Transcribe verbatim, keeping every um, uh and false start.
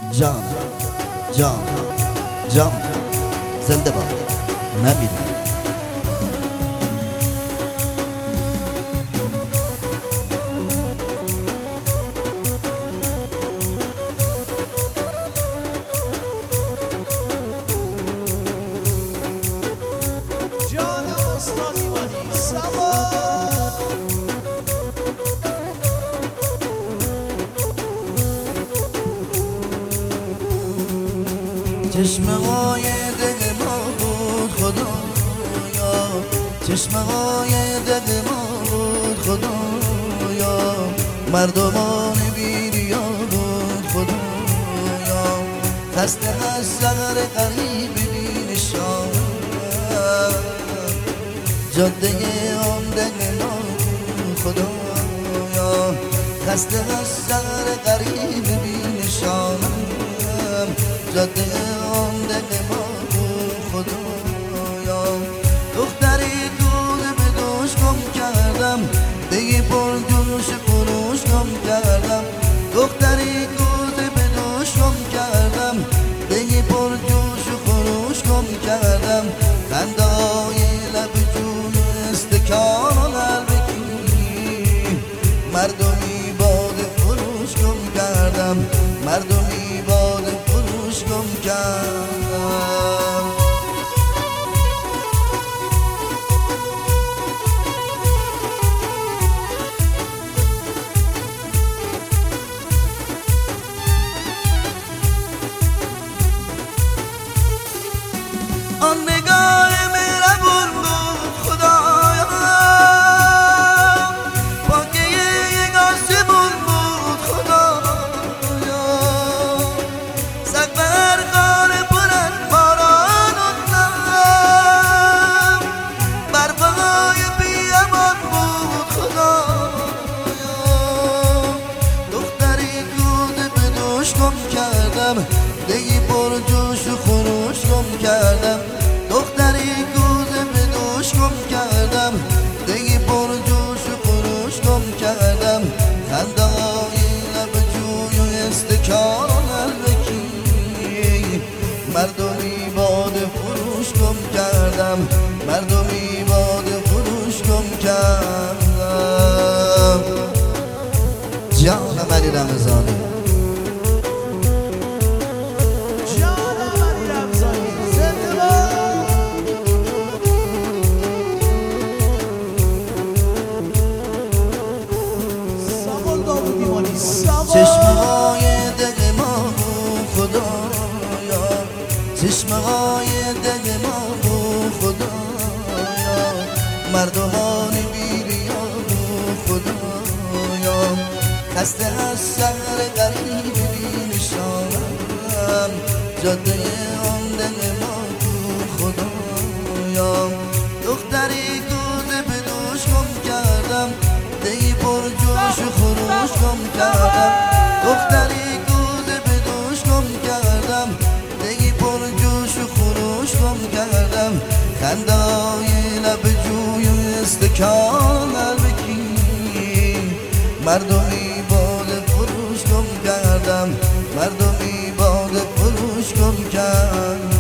جان جان جان زنده باد نمیره. چشمه های دل ما بود خدایا، چشمه های دل ما بود خدایا، مردمان بیریا بود خدایا، خسته از سهر غریب بی نشان، جاده آن دل ما بود خدایا، خسته از سهر غریب بی نشان، جاده آن دل ما بود خدایا. دختری دود به دوش گم کردم، دیگه پر جوش فروش گم کردم، دختری دود به دوش گم کردم، دیگه پر جوش فروش گم کردم، خنده های لب جون استکان و قلبکی، مردمی باد فروش گم کردم، مردمی باد فروش گم کردم. آن نگاه مهربون بود خدایا، پاکه یک آسمون بود خدایا، سقف هر خانه پر از باران افتاد، برفهای بیابان بود خدایا. دختری دود به دوش گم کردم، دیگه پر جوش و خروش گم کردم، دختری گوزه به دوش گم کردم، دیگه پر جوش و خروش گم کردم، خنده های لب جوی و استکان و قلبکی، مردمی باد فروش گم کردم، مردمی باد فروش گم کردم. جانم علی رمضانی، چشمه های دل ما بود خدایا، چشمه های دل ما بود خدایا، مردمان بیریا بود خدایا، خسته از سهر غریب بی نشانم، جاده آن دل ما بود خدایا. دختری دوده به دوش گم کردم، دی پر جوش و خروش گم کردم، دختری گوزه به دوش گم کردم، دی پر جوش و خروش گم کردم، خنده های لب جوی و استکان قلبکی، مردمی باد فروش گم کردم، مردمی باد فروش گم کردم.